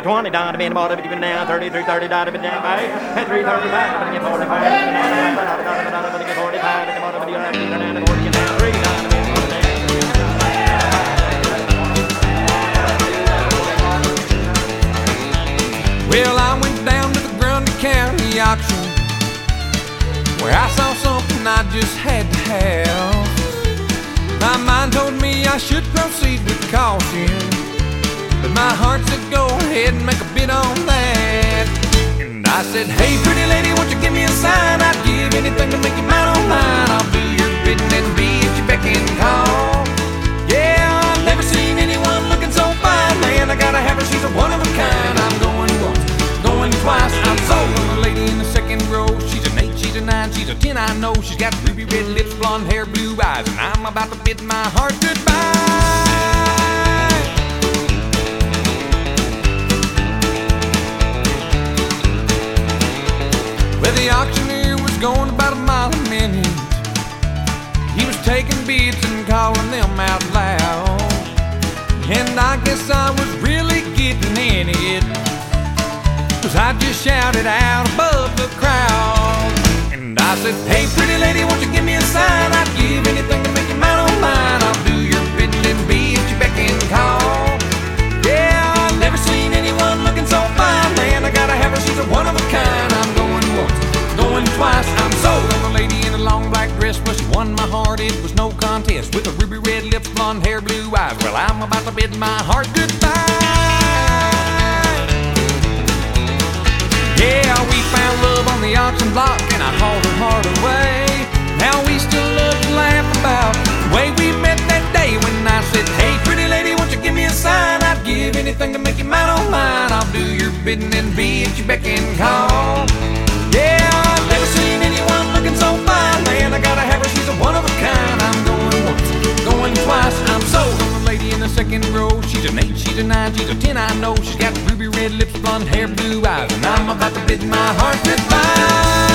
now 20 down to be in the bottom of now 33, 30 down to be down by 335 to get 45 to get 45 at the bottom of the left down to 40 down 3 down to be Well, I went down to the Grundy County auction where I saw something I just had to have. My mind told me I should proceed with caution, but my heart said go ahead and make a bid on that. And I said, hey pretty lady, won't you give me a sign? I'd give anything to make you mine on mine. I'll do your bidding and be at your beck and call. Yeah, I've never seen anyone looking so fine. Man, I gotta have her, she's a one of a kind. I'm going once, going twice. I'm sold on the lady in the second row. She's an 8, she's a 9, she's a 10, I know. She's got ruby red lips, blonde hair, blue eyes, and I'm about to bid my heart goodbye. Well, the auctioneer was going about a mile a minute. He was taking bids and calling them out loud, and I guess I was really getting in it, 'cause I just shouted out above the crowd. And I said, hey pretty lady, won't you give me a sign? I'd give anything to make you mine on mine. I'll do your bidding and be at your beck and call. Yeah, I've never seen anyone looking so fine. Man, I gotta have her, she's a one of a kind. I'm going once, going twice. I'm sold on the lady in a long black dress. Well, she won my heart, it was no contest. With the ruby red lips, blonde hair, blue eyes. Well, I'm about to bid my heart goodbye. Yeah, we found love on the auction block, and I hauled her heart away. Now we still love to laugh about the way we met that day when I said, hey pretty lady, won't you give me a sign? I'd give anything to make you mine on mine. I'll do your bidding and be at your beck and call. Yeah, I've never seen anyone looking so fine. Man, I gotta have her, she's a one of a kind. I'm going once, going twice. I'm sold on the lady in the second row. She's an 8, she's a 9, she's a 10, I know. She's got ruby red lips, blonde hair, blue eyes, and I'm about to bid my heart goodbye.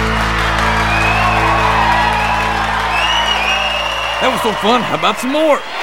That was so fun. How about some more?